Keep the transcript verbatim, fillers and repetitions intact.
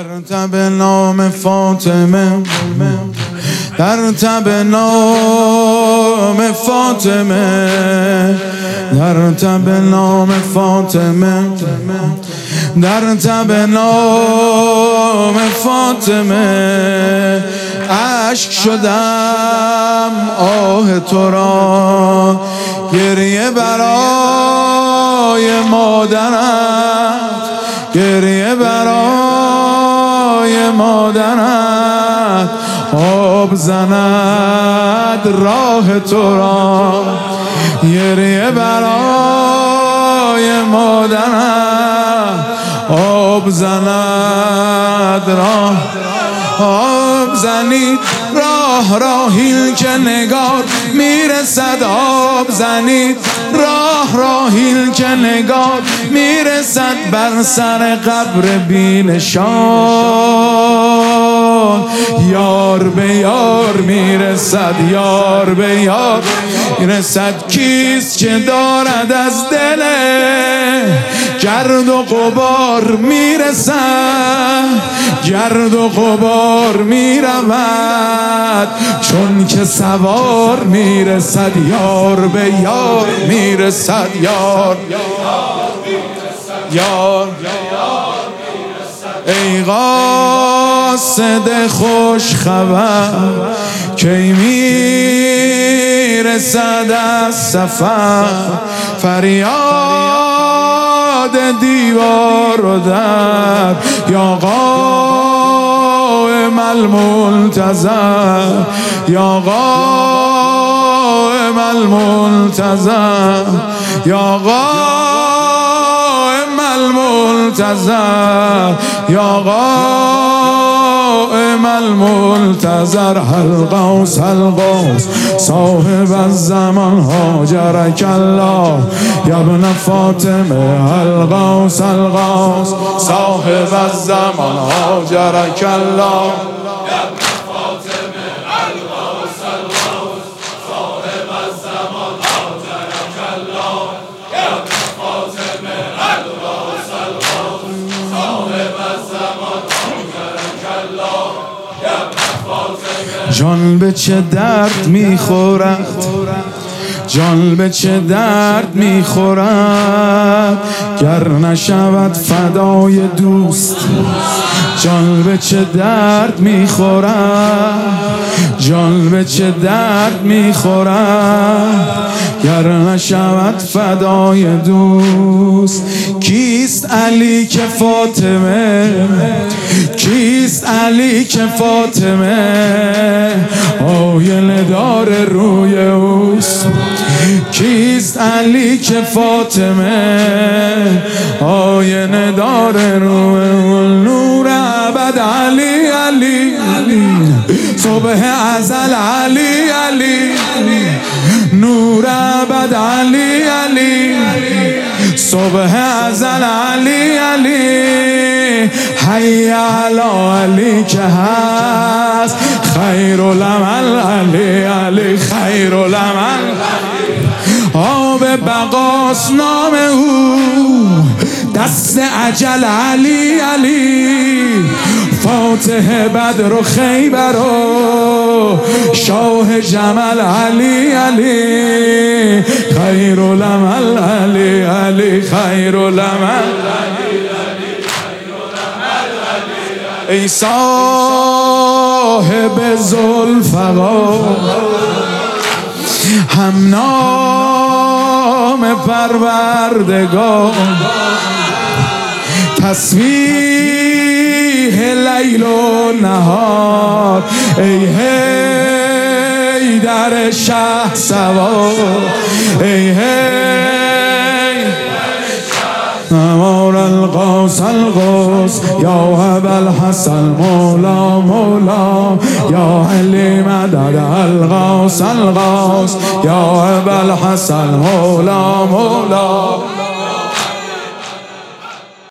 تب نام فاطمه، در تب نام فاطمه، در تب نام فاطمه، در تب نام فاطمه اشک شدم آه تو را، گریه برای مادرت، گریه برای مادرت آب زند راه تو را، گریه برای مادرت آب زند راه، آب زنید راه راهیل که نگار میرسد، آب زنید راه راهیل که نگار میرسد بر سر قبر بینشان، یار به یار میرسد، یار به یار میرسد. کیست که دارد از دل گرد و غبار میرسد، گرد و غبار میرود چون که سوار میرسد، یار به یار میرسد، یار یار ای قاصد خوش خبر کی میرسد از سفر، فریاد دیوار و در یا قائم المنتظر، یا قائم المنتظر، یا قائم المنتظر، یا قائم المنتظر. الغوث الغوث صاحب الزمان هاجرک الله یا ابن فاطمه، الغوث الغوث صاحب الزمان هاجرک الله یا ابن فاطمه، الغوث الغوث صاحب الزمان هاجرک الله یا ابن فاطمه، الغوث الغوث صاحب الزمان هاجرک الله یا ابن فاطمه. جان به چه درد میخورد، جان به چه درد میخورد گر نشود فدای دوست، جان به چه درد میخورد، جان به چه درد میخورد گر نشود فدای دوست. کیست علی که فاطمه، کیست علی که فاطمه آینه دار روی اوست، کیست علی که فاطمه آینه دار روی اوست. نور ابد علی علی صبح ازل علی علی، نور ابد علی علی صبح ازل علی علی، حی علی علی که هست خیر العمل علی علی، خیر العمل آب بقاس نام او، دست اجل علی علی، فاتح بدر و خیبر و شاه جمل علی علی، خیر العمل علی علی، خیر العمل ای صاحب ذوالفقار هم نام پروردگار، تسبیح لیل و نهار ای حیدر شه سوار، ای حیدر نوار الغوث الغوث یا ابوالحسن مولا مولا، یا علی مدد الغوث الغوث یا ابوالحسن مولا مولا.